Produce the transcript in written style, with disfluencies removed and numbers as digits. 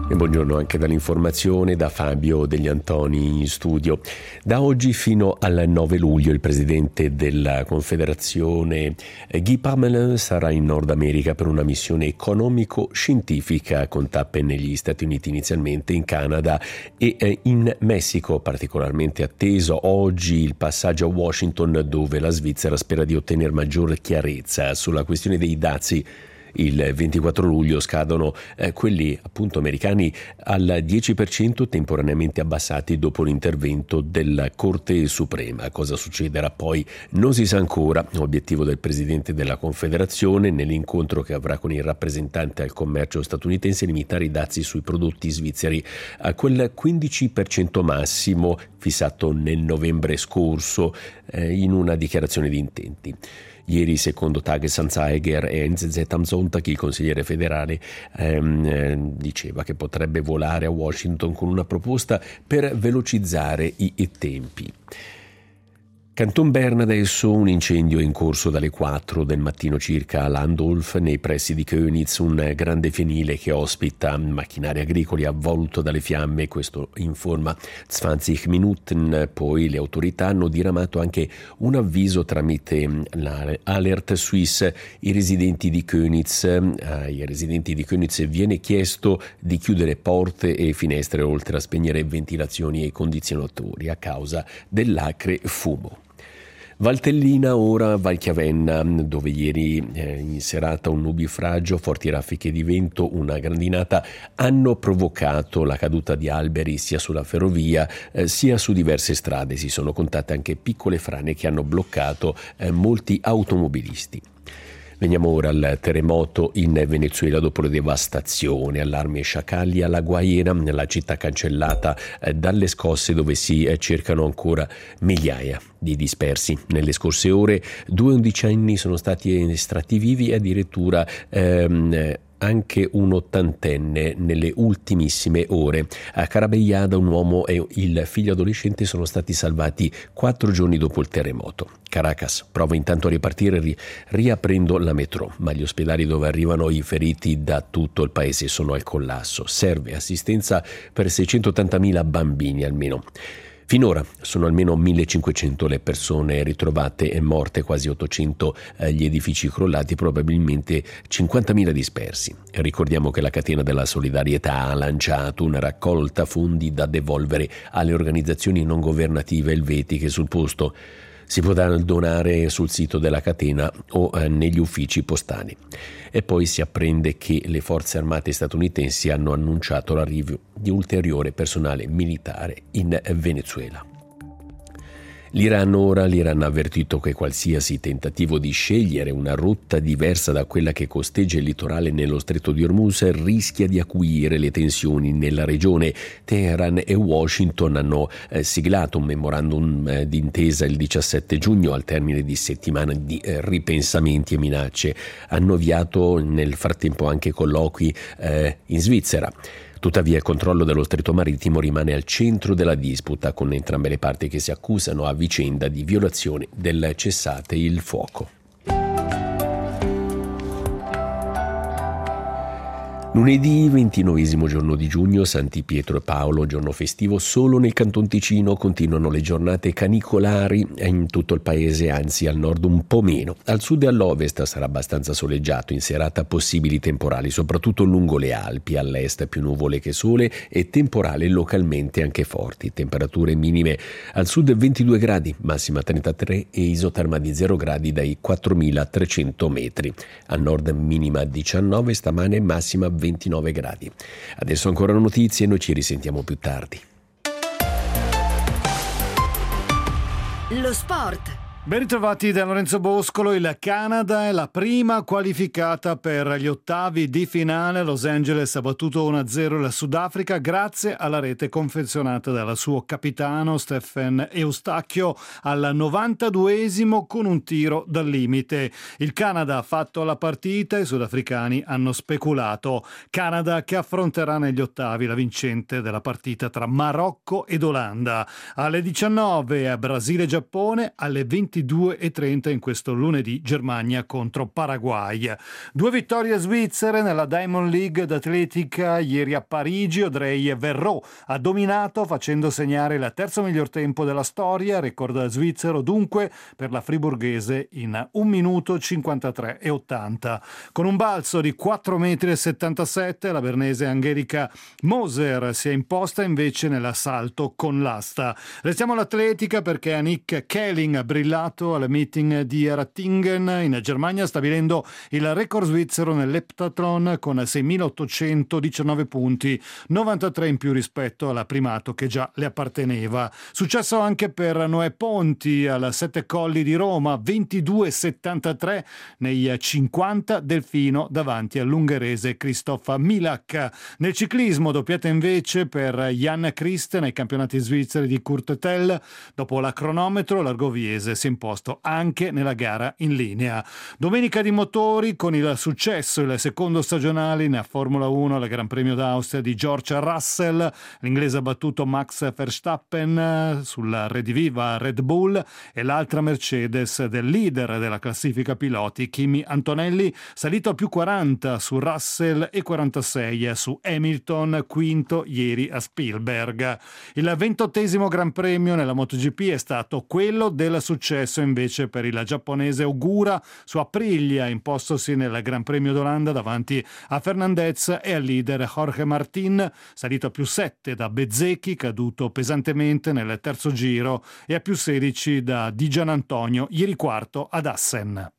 E buongiorno anche dall'informazione da Fabio Degli Antoni in studio. Da oggi fino al 9 luglio il presidente della Confederazione Guy Parmelin sarà in Nord America per una missione economico-scientifica con tappe negli Stati Uniti inizialmente, in Canada e in Messico. Particolarmente atteso oggi il passaggio a Washington, dove la Svizzera spera di ottenere maggiore chiarezza sulla questione dei dazi. Il 24 luglio scadono quelli appunto americani al 10%, temporaneamente abbassati dopo l'intervento della Corte Suprema. Cosa succederà poi non si sa ancora. L'obiettivo del presidente della Confederazione nell'incontro che avrà con il rappresentante al commercio statunitense è limitare i dazi sui prodotti svizzeri a quel 15% massimo fissato nel novembre scorso in una dichiarazione di intenti. Ieri, secondo Tagesanzeiger e NZZ am Sonntag, il consigliere federale diceva che potrebbe volare a Washington con una proposta per velocizzare i tempi. Canton Bern adesso, un incendio è in corso dalle 4 del mattino circa a Landolf, nei pressi di Köniz, un grande fienile che ospita macchinari agricoli avvolto dalle fiamme. Questo informa 20 Minuten. Poi le autorità hanno diramato anche un avviso tramite l'Alert Suisse. Ai residenti di Köniz viene chiesto di chiudere porte e finestre, oltre a spegnere ventilazioni e condizionatori a causa dell'acre fumo. Valtellina, ora Valchiavenna, dove ieri in serata un nubifragio, forti raffiche di vento, una grandinata hanno provocato la caduta di alberi sia sulla ferrovia sia su diverse strade. Si sono contate anche piccole frane che hanno bloccato molti automobilisti. Veniamo ora al terremoto in Venezuela dopo la devastazione. Allarmi e sciacalli alla Guaira, nella città cancellata dalle scosse, dove si cercano ancora migliaia di dispersi. Nelle scorse ore 2 undicenni sono stati estratti vivi e addirittura anche un ottantenne nelle ultimissime ore. A Carabellada un uomo e il figlio adolescente sono stati salvati 4 giorni dopo il terremoto. Caracas prova intanto a ripartire riaprendo la metro, ma gli ospedali dove arrivano i feriti da tutto il paese sono al collasso. Serve assistenza per 680.000 bambini almeno. Finora sono almeno 1.500 le persone ritrovate e morte, quasi 800 gli edifici crollati, probabilmente 50.000 dispersi. Ricordiamo che la catena della solidarietà ha lanciato una raccolta fondi da devolvere alle organizzazioni non governative elvetiche sul posto. Si potrà donare sul sito della catena o negli uffici postali. E poi si apprende che le forze armate statunitensi hanno annunciato l'arrivo di ulteriore personale militare in Venezuela. L'Iran ha avvertito che qualsiasi tentativo di scegliere una rotta diversa da quella che costeggia il litorale nello stretto di Hormuz rischia di acuire le tensioni nella regione. Teheran e Washington hanno siglato un memorandum d'intesa il 17 giugno al termine di settimane di ripensamenti e minacce. Hanno avviato nel frattempo anche colloqui in Svizzera. Tuttavia il controllo dello stretto marittimo rimane al centro della disputa, con entrambe le parti che si accusano a vicenda di violazione del cessate il fuoco. Lunedì 29 giorno di giugno, Santi Pietro e Paolo, giorno festivo solo nel Canton Ticino. Continuano le giornate canicolari in tutto il paese, anzi al nord un po' meno. Al sud e all'ovest sarà abbastanza soleggiato, in serata possibili temporali, soprattutto lungo le Alpi. All'est più nuvole che sole e temporale localmente anche forti. Temperature minime al sud 22 gradi, massima 33 e isoterma di 0 gradi dai 4.300 metri. Al nord minima 19, stamane massima 29 gradi. Adesso ancora notizie e noi ci risentiamo più tardi. Lo sport. Ben ritrovati da Lorenzo Boscolo. Il Canada è la prima qualificata per gli ottavi di finale. Los Angeles ha battuto 1-0 il Sudafrica grazie alla rete confezionata dal suo capitano Stephen Eustachio al 92esimo con un tiro dal limite. Il Canada ha fatto la partita, i sudafricani hanno speculato. Canada che affronterà negli ottavi la vincente della partita tra Marocco ed Olanda. Alle 19 Brasile-Giappone, alle 20 22:30 in questo lunedì Germania contro Paraguay. 2 vittorie svizzere nella Diamond League d'atletica ieri a Parigi. Audrey Verreau ha dominato facendo segnare il terzo miglior tempo della storia, record svizzero dunque per la friburghese in 1 minuto 53,80. Con un balzo di 4,77 m la bernese Angelica Moser si è imposta invece nell'assalto con l'asta. Restiamo all'atletica perché Annick Kelling ha brillato al meeting di Ratingen in Germania, stabilendo il record svizzero nell'eptathlon con 6.819 punti, 93 in più rispetto al primato che già le apparteneva. Successo anche per Noè Ponti al Sette Colli di Roma, 22,73 nei 50 del fino davanti all'ungherese Christoph Milak. Nel ciclismo doppiata invece per Jan Christ nei campionati svizzeri di Courtetel. Dopo la cronometro l'Argoviese si è imposto anche nella gara in linea. Domenica di motori con il successo, il secondo stagionale in Formula 1 al Gran Premio d'Austria di George Russell. L'inglese ha battuto Max Verstappen sulla rediviva Red Bull e l'altra Mercedes del leader della classifica piloti Kimi Antonelli, salito a più 40 su Russell e 46 su Hamilton, quinto ieri a Spielberg. Il 28esimo Gran Premio nella MotoGP è stato quello del successo invece per il giapponese Ogura su Aprilia, impostosi nel Gran Premio d'Olanda davanti a Fernandez e al leader Jorge Martin, salito a più 7 da Bezzecchi, caduto pesantemente nel terzo giro, e a più 16 da Di Gianantonio, ieri quarto ad Assen.